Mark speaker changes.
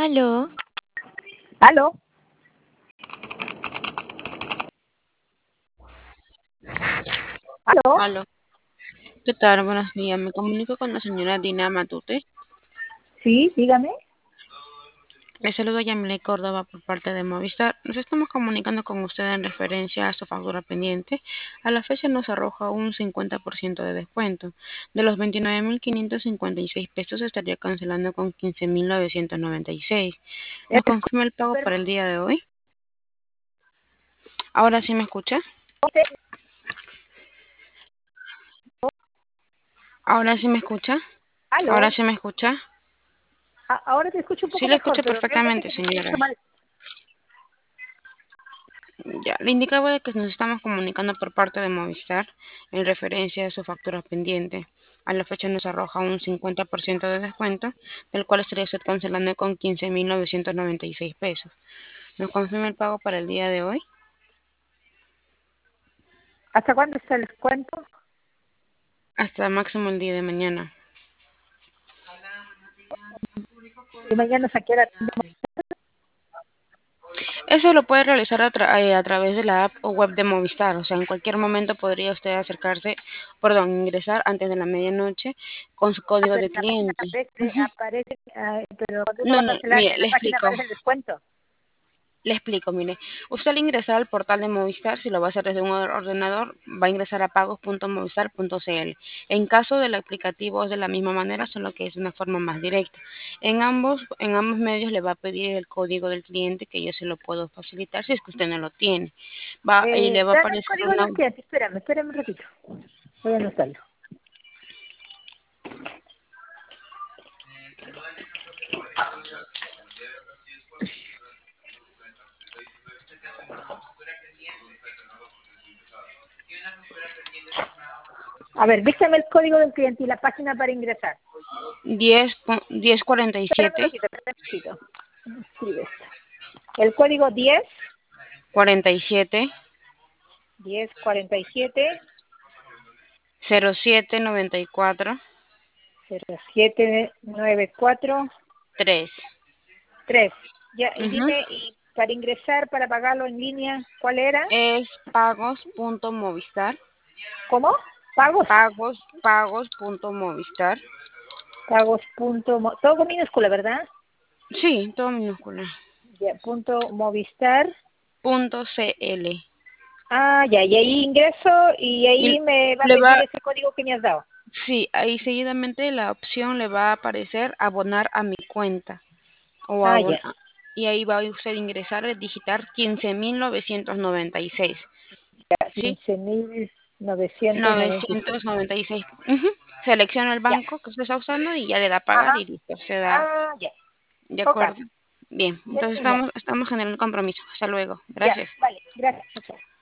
Speaker 1: Aló,
Speaker 2: ¿Aló? ¿Aló?
Speaker 3: Aló, ¿qué tal? Buenos días. Me comunico con la señora Dina Matute.
Speaker 2: Sí, dígame.
Speaker 3: Le saludo a Yamile Córdoba por parte de Movistar. Nos estamos comunicando con usted en referencia a su factura pendiente. A la fecha nos arroja un 50% de descuento. De los 29.556 pesos estaría cancelando con 15.996. ¿Nos confirma el pago
Speaker 2: Pero,
Speaker 3: para el día de hoy? ¿Ahora sí me escucha? ¿Ahora sí me escucha? ¿Ahora
Speaker 2: ¿Aló?
Speaker 3: sí me escucha?
Speaker 2: Ahora te escucho un
Speaker 3: Sí
Speaker 2: poco
Speaker 3: le
Speaker 2: mejor,
Speaker 3: escucho
Speaker 2: pero realmente
Speaker 3: perfectamente,
Speaker 2: te escucho
Speaker 3: señora.
Speaker 2: mucho mal.
Speaker 3: Ya, le indicaba de que nos estamos comunicando por parte de Movistar en referencia a su factura pendiente. A la fecha nos arroja un 50% de descuento, del cual estaría usted cancelando con 15.996 pesos. ¿Nos confirma el pago para el día de hoy?
Speaker 2: ¿Hasta cuándo está el descuento?
Speaker 3: Hasta máximo el día de mañana.
Speaker 2: Y mañana se queda.
Speaker 3: Eso lo puede realizar a través de la app o web de Movistar. O sea, en cualquier momento podría usted ingresar antes de la medianoche con su código
Speaker 2: Pero
Speaker 3: de
Speaker 2: en la página
Speaker 3: cliente.
Speaker 2: aparece, pero cuando uno
Speaker 3: No,
Speaker 2: va a
Speaker 3: no,
Speaker 2: cancelar,
Speaker 3: mire,
Speaker 2: en la página aparece el descuento.
Speaker 3: le explico, mire. Usted al ingresar al portal de Movistar, si lo va a hacer desde un ordenador, va a ingresar a pagos.movistar.cl. En caso del aplicativo es de la misma manera, solo que es de una forma más directa. En ambos medios le va a pedir el código del cliente, que yo se lo puedo facilitar si es que usted no lo tiene. Y le va a
Speaker 2: Dame el
Speaker 3: aparecer
Speaker 2: código
Speaker 3: una.
Speaker 2: del cliente. Espérame un ratito. Voy a anotarlo. A ver, dígame el código del cliente y la página para ingresar.
Speaker 3: 1047
Speaker 2: Espérame un ratito. Escribe esto. El código
Speaker 3: 47
Speaker 2: 1047
Speaker 3: 07 94
Speaker 2: 0794
Speaker 3: 3.
Speaker 2: 3. Ya, y dime, y para ingresar, para pagarlo en línea, ¿cuál era?
Speaker 3: Es pagos.movistar.
Speaker 2: ¿Cómo? Pagos.
Speaker 3: Pagos.movistar.
Speaker 2: Pagos. Todo con minúscula, ¿verdad?
Speaker 3: Sí, todo minúscula.
Speaker 2: Ya, punto Movistar.
Speaker 3: .cl.
Speaker 2: Ah, ya, y ahí ingreso y
Speaker 3: Y
Speaker 2: ahí me va a
Speaker 3: le va,
Speaker 2: pedir ese código que me has dado.
Speaker 3: sí, ahí seguidamente la opción le va a aparecer abonar a mi cuenta. O
Speaker 2: Ah, ya,
Speaker 3: y ahí va a usted ingresar, digitar 15.996.
Speaker 2: ya,
Speaker 3: ¿Sí?
Speaker 2: 15.996.
Speaker 3: 996. Selecciona el
Speaker 2: Ya.
Speaker 3: banco que usted está usando y ya le da a pagar y
Speaker 2: Ajá.
Speaker 3: listo. Se da.
Speaker 2: Ah, ya.
Speaker 3: De
Speaker 2: Ok.
Speaker 3: acuerdo. Bien,
Speaker 2: Ya
Speaker 3: entonces
Speaker 2: mismo.
Speaker 3: estamos generando un compromiso. Hasta luego.
Speaker 2: Ya,
Speaker 3: Gracias.
Speaker 2: vale. Gracias. Chao.